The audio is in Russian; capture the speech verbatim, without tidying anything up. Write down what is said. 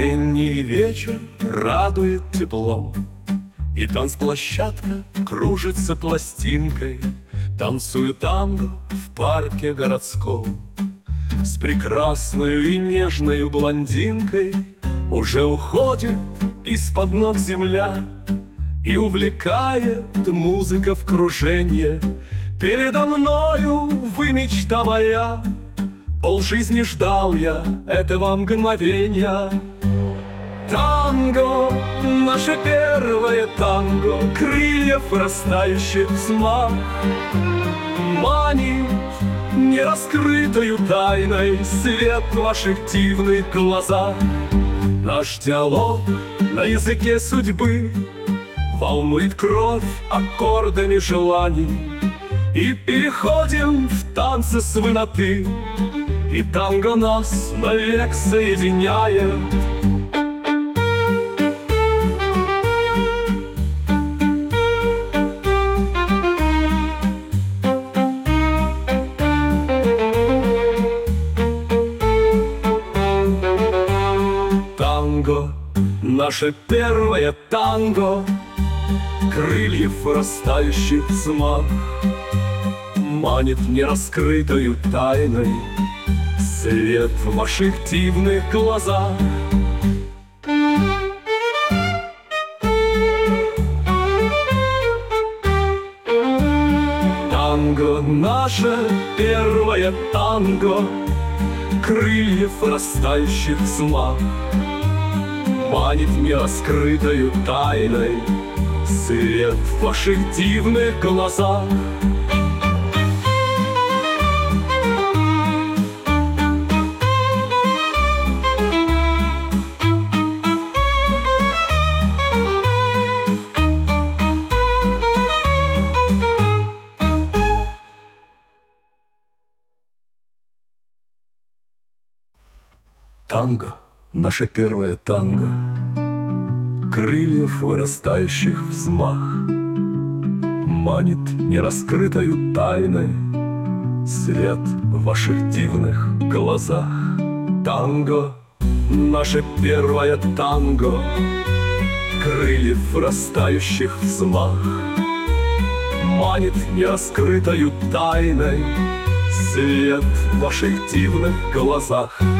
Осенний вечер радует теплом, и танцплощадка кружится пластинкой. Танцую танго в парке городском с прекрасной и нежной блондинкой. Уже уходит из-под ног земля, и увлекает музыка в круженье. Передо мною вы, мечта моя, полжизни ждал я этого мгновенья. Танго, наше первое танго, крыльев растающих взмах, манит нераскрытою тайной свет ваших дивных глазах. Наш диалог на языке судьбы волнует кровь аккордами желаний, и переходим в танцы с вы на ты, и танго нас навек соединяет. Танго, наше первое танго, крыльев растающих взмах, манит нераскрытою тайной свет в ваших дивных глазах. Танго, наше первое танго, крыльев растающих взмах, манит нераскрытою тайной свет в ваших дивных глазах. Танго, наше первое танго, крыльев вырастающих взмах, манит нераскрытою тайной свет в ваших дивных глазах. Танго, наше первое танго, крыльев вырастающих взмах, манит нераскрытою тайной свет в ваших дивных глазах.